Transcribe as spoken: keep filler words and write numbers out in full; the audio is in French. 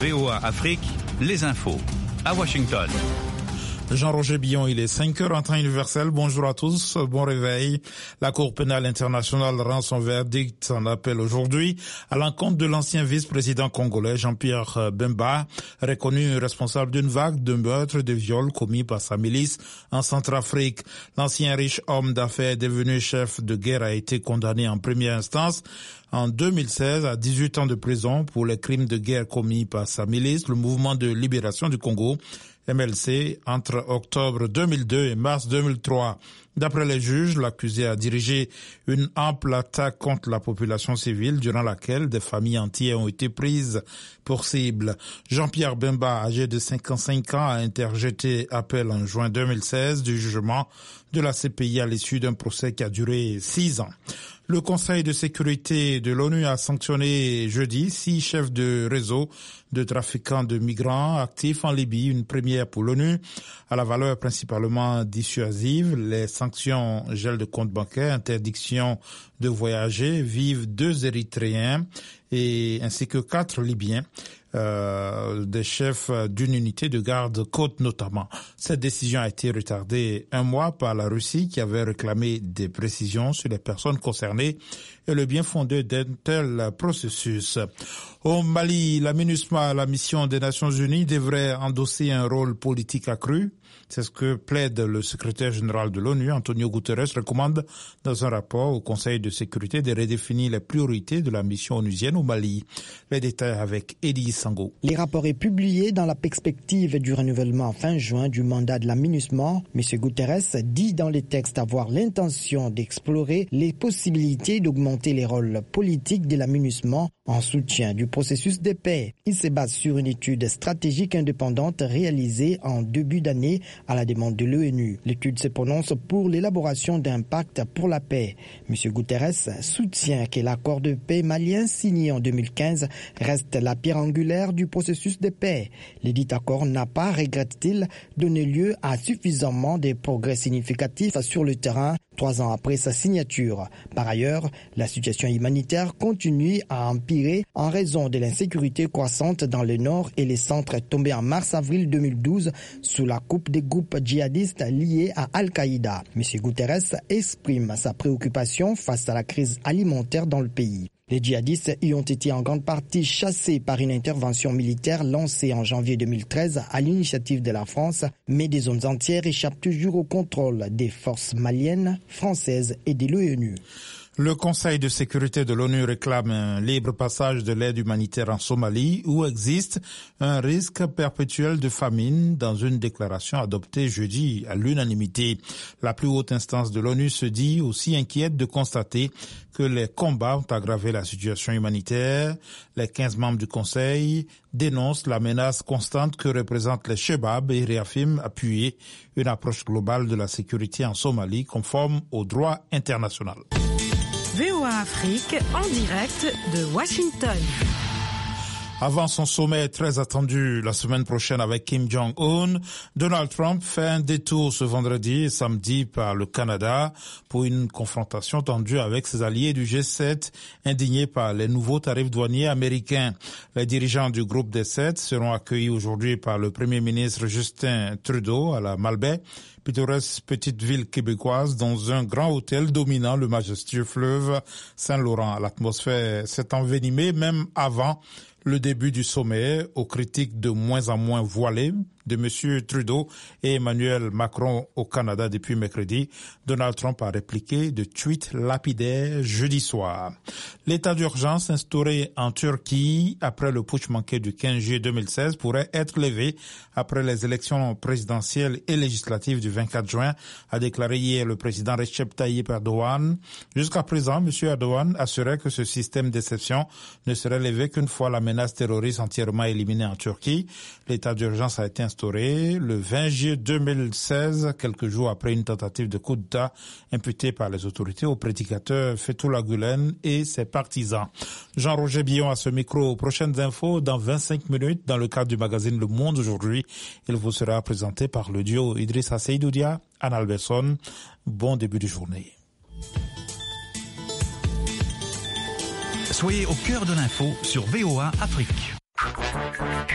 V O A Afrique, les infos, à Washington. Jean-Roger Billon, il est cinq heures en temps universel. Bonjour à tous, bon réveil. La Cour pénale internationale rend son verdict en appel aujourd'hui à l'encontre de l'ancien vice-président congolais Jean-Pierre Bemba, reconnu responsable d'une vague de meurtres et de viols commis par sa milice en Centrafrique. L'ancien riche homme d'affaires devenu chef de guerre a été condamné en première instance en deux mille seize à dix-huit ans de prison pour les crimes de guerre commis par sa milice, le mouvement de libération du Congo, M L C, entre octobre deux mille deux et mars deux mille trois. D'après les juges, l'accusé a dirigé une ample attaque contre la population civile durant laquelle des familles entières ont été prises pour cible. Jean-Pierre Bemba, âgé de cinquante-cinq ans, a interjeté appel en juin deux mille seize du jugement de la C P I à l'issue d'un procès qui a duré six ans. Le Conseil de sécurité de l'ONU a sanctionné jeudi six chefs de réseau de trafiquants de migrants actifs en Libye, une première pour l'ONU, à la valeur principalement dissuasive. Les sanctions gel de comptes bancaires, interdiction de voyager, vivent deux Érythréens et ainsi que quatre Libyens. Euh, des chefs d'une unité de garde-côte notamment. Cette décision a été retardée un mois par la Russie qui avait réclamé des précisions sur les personnes concernées et le bien fondé d'un tel processus. Au Mali, la MINUSMA, la mission des Nations Unies, devrait endosser un rôle politique accru. C'est ce que plaide le secrétaire général de l'ONU, Antonio Guterres, recommande dans un rapport au Conseil de sécurité de redéfinir les priorités de la mission onusienne au Mali. Les détails avec Eddie Sango. Les rapports est publié dans la perspective du renouvellement fin juin du mandat de la MINUSMA. M. Guterres dit dans les textes avoir l'intention d'explorer les possibilités d'augmenter les rôles politiques de la MINUSMA en soutien du processus de paix. Il se base sur une étude stratégique indépendante réalisée en début d'année à la demande de l'ONU. L'étude se prononce pour l'élaboration d'un pacte pour la paix. M. Guterres soutient que l'accord de paix malien signé en deux mille quinze reste la pierre angulaire du processus de paix. Le dit accord n'a pas, regrette-t-il, donné lieu à suffisamment de progrès significatifs sur le terrain trois ans après sa signature. Par ailleurs, la situation humanitaire continue à empirer en raison de l'insécurité croissante dans le nord et les centres tombés en mars-avril deux mille douze sous la coupe des groupes djihadistes liés à Al-Qaïda. M. Guterres exprime sa préoccupation face à la crise alimentaire dans le pays. Les djihadistes y ont été en grande partie chassés par une intervention militaire lancée en janvier deux mille treize à l'initiative de la France, mais des zones entières échappent toujours au contrôle des forces maliennes, françaises et de l'ONU. Le Conseil de sécurité de l'ONU réclame un libre passage de l'aide humanitaire en Somalie où existe un risque perpétuel de famine dans une déclaration adoptée jeudi à l'unanimité. La plus haute instance de l'ONU se dit aussi inquiète de constater que les combats ont aggravé la situation humanitaire. Les quinze membres du Conseil dénoncent la menace constante que représentent les Chebab et réaffirment appuyer une approche globale de la sécurité en Somalie conforme au droit international. V O A Afrique en direct de Washington. Avant son sommet très attendu la semaine prochaine avec Kim Jong-un, Donald Trump fait un détour ce vendredi et samedi par le Canada pour une confrontation tendue avec ses alliés du G sept, indignés par les nouveaux tarifs douaniers américains. Les dirigeants du groupe des sept seront accueillis aujourd'hui par le Premier ministre Justin Trudeau à la Malbaie, pittoresque petite ville québécoise, dans un grand hôtel dominant le majestueux fleuve Saint-Laurent. L'atmosphère s'est envenimée même avant le début du sommet, aux critiques de moins en moins voilées de M. Trudeau et Emmanuel Macron au Canada depuis mercredi. Donald Trump a répliqué de tweets lapidaires jeudi soir. L'état d'urgence instauré en Turquie après le putsch manqué du quinze juillet deux mille seize pourrait être levé après les élections présidentielles et législatives du vingt-quatre juin, a déclaré hier le président Recep Tayyip Erdogan. Jusqu'à présent, M. Erdogan assurait que ce système d'exception ne serait levé qu'une fois la menace terroriste entièrement éliminée en Turquie. L'état d'urgence a été instauré le vingt juillet deux mille seize, quelques jours après une tentative de coup d'État imputée par les autorités au prédicateur Fethullah Gülen et ses partisans. Jean-Roger Billon à ce micro. Prochaines infos dans vingt-cinq minutes dans le cadre du magazine Le Monde aujourd'hui. Il vous sera présenté par le duo Idrissa Seydoudia, Anne Alberson. Bon début de journée. Soyez au cœur de l'info sur V O A Afrique.